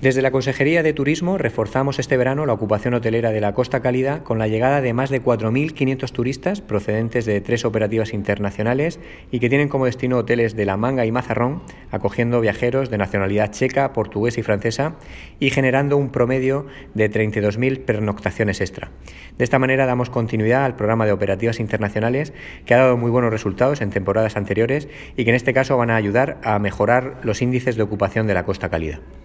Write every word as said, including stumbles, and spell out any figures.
Desde la Consejería de Turismo reforzamos este verano la ocupación hotelera de la Costa Cálida con la llegada de más de cuatro mil quinientos turistas procedentes de tres operativas internacionales y que tienen como destino hoteles de La Manga y Mazarrón, acogiendo viajeros de nacionalidad checa, portuguesa y francesa y generando un promedio de treinta y dos mil pernoctaciones extra. De esta manera damos continuidad al programa de operativas internacionales que ha dado muy buenos resultados en temporadas anteriores y que en este caso van a ayudar a mejorar los índices de ocupación de la Costa Cálida.